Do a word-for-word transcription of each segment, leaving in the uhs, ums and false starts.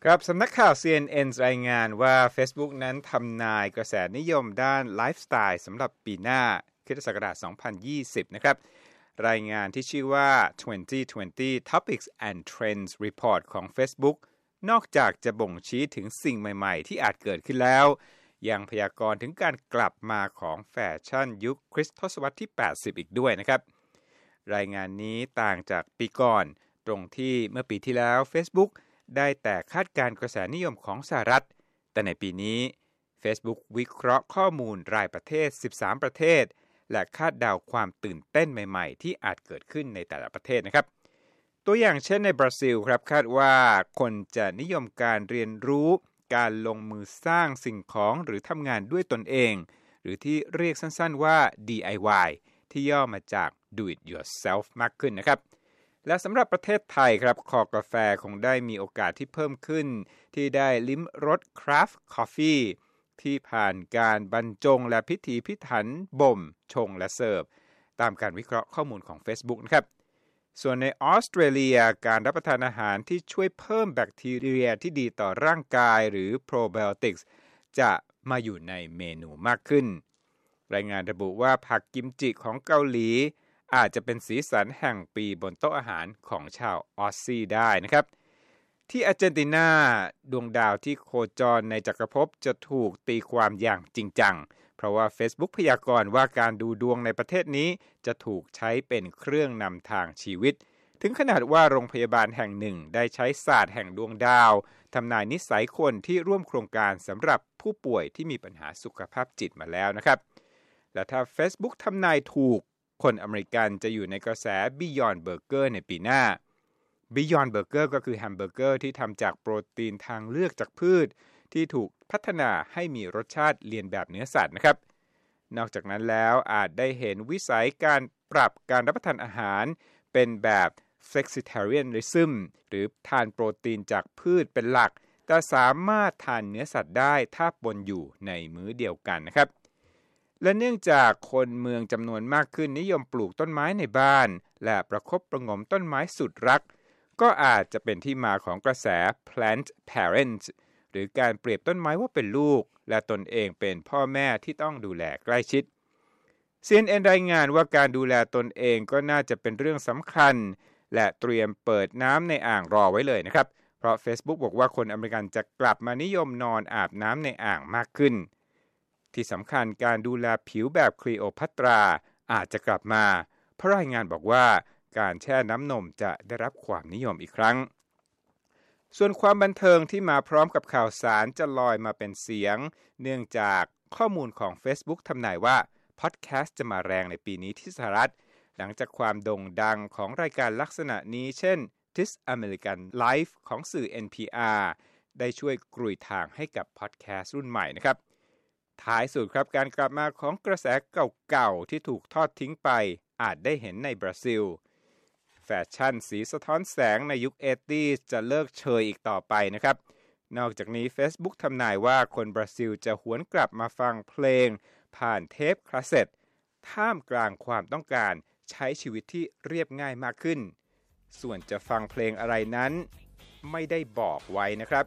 ครับสำนักข่าว ซี เอ็น เอ็น รายงานว่า Facebook นั้นทำนายกระแสนิยมด้านไลฟ์สไตล์สำหรับปีหน้าคริสตศักราชสองพันยี่สิบนะครับรายงานที่ชื่อว่า twenty twenty Topics and Trends Report ของ Facebook นอกจากจะบ่งชี้ถึงสิ่งใหม่ๆที่อาจเกิดขึ้นแล้วยังพยากรณ์ถึงการกลับมาของแฟชั่นยุคคริสตศตวรรษที่แปดสิบอีกด้วยนะครับรายงานนี้ต่างจากปีก่อนตรงที่เมื่อปีที่แล้ว Facebook ได้แต่คาดการณ์กระแสนิยมของสหรัฐแต่ในปีนี้ Facebook วิเคราะห์ข้อมูลรายประเทศสิบสามประเทศและคาดเดาความตื่นเต้นใหม่ๆที่อาจเกิดขึ้นในแต่ละประเทศนะครับตัวอย่างเช่นในบราซิลครับคาดว่าคนจะนิยมการเรียนรู้การลงมือสร้างสิ่งของหรือทำงานด้วยตนเองหรือที่เรียกสั้นๆว่า ดี ไอ วาย ที่ย่อมาจาก Do it yourself มากขึ้นนะครับและสำหรับประเทศไทยครับคอกาแฟคงได้มีโอกาสที่เพิ่มขึ้นที่ได้ลิ้มรส Craft Coffee ที่ผ่านการบรรจงและพิถีพิถันบ่มชงและเสิร์ฟตามการวิเคราะห์ข้อมูลของ Facebook นะครับส่วนในออสเตรเลียการรับประทานอาหารที่ช่วยเพิ่มแบคทีเรียที่ดีต่อร่างกายหรือ Probiotics จะมาอยู่ในเมนูมากขึ้นรายงานระบุว่าผักกิมจิของเกาหลีอาจจะเป็นสีสันแห่งปีบนโต๊ะอาหารของชาวออสซี่ได้นะครับที่อาร์เจนตินาดวงดาวที่โคจรในจักรภพจะถูกตีความอย่างจริงจังเพราะว่า Facebook พยากรณ์ว่าการดูดวงในประเทศนี้จะถูกใช้เป็นเครื่องนำทางชีวิตถึงขนาดว่าโรงพยาบาลแห่งหนึ่งได้ใช้ศาสตร์แห่งดวงดาวทำนายนิสัยคนที่ร่วมโครงการสำหรับผู้ป่วยที่มีปัญหาสุขภาพจิตมาแล้วนะครับและถ้า Facebook ทำนายถูกคนอเมริกันจะอยู่ในกระแส Beyond Burger ในปีหน้า Beyond Burger ก็คือแฮมเบอร์เกอร์ที่ทำจากโปรตีนทางเลือกจากพืชที่ถูกพัฒนาให้มีรสชาติเลียนแบบเนื้อสัตว์นะครับนอกจากนั้นแล้วอาจได้เห็นวิสัยการปรับการรับประทานอาหารเป็นแบบ flexitarianism หรือทานโปรตีนจากพืชเป็นหลักแต่สามารถทานเนื้อสัตว์ได้ถ้าปนอยู่ในมื้อเดียวกันนะครับและเนื่องจากคนเมืองจำนวนมากขึ้นนิยมปลูกต้นไม้ในบ้านและประคบประหงมต้นไม้สุดรักก็อาจจะเป็นที่มาของกระแส plant parents หรือการเปรียบต้นไม้ว่าเป็นลูกและตนเองเป็นพ่อแม่ที่ต้องดูแลใกล้ชิด ซี เอ็น เอ็น รายงานว่าการดูแลตนเองก็น่าจะเป็นเรื่องสำคัญและเตรียมเปิดน้ำในอ่างรอไว้เลยนะครับเพราะ Facebook บอกว่าคนอเมริกันจะกลับมานิยมนอนอาบน้ำในอ่างมากขึ้นที่สำคัญการดูแลผิวแบบคลีโอพัตราอาจจะกลับมาเพราะรายงานบอกว่าการแช่น้ำนมจะได้รับความนิยมอีกครั้งส่วนความบันเทิงที่มาพร้อมกับข่าวสารจะลอยมาเป็นเสียงเนื่องจากข้อมูลของ Facebook ทำนายว่าพอดแคสต์จะมาแรงในปีนี้ที่สหรัฐหลังจากความโด่งดังของรายการลักษณะนี้เช่น This American Life ของสื่อ เอ็น พี อาร์ ได้ช่วยกรุยทางให้กับพอดแคสต์รุ่นใหม่นะครับท้ายสุดครับการกลับมาของกระแสเก่าๆที่ถูกทอดทิ้งไปอาจได้เห็นในบราซิลแฟชั่นสีสะท้อนแสงในยุค แปดสิบ จะเลิกเชยอีกต่อไปนะครับนอกจากนี้ Facebook ทำนายว่าคนบราซิลจะหวนกลับมาฟังเพลงผ่านเทปคาสเซ็ตท่ามกลางความต้องการใช้ชีวิตที่เรียบง่ายมากขึ้นส่วนจะฟังเพลงอะไรนั้นไม่ได้บอกไว้นะครับ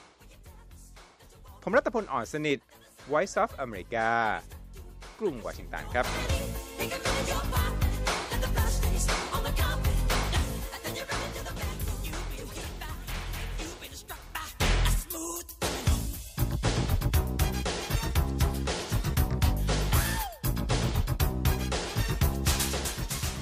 ผมรัตพล อ่อนสนิท Voice of America กรุงวอชิงตันครับ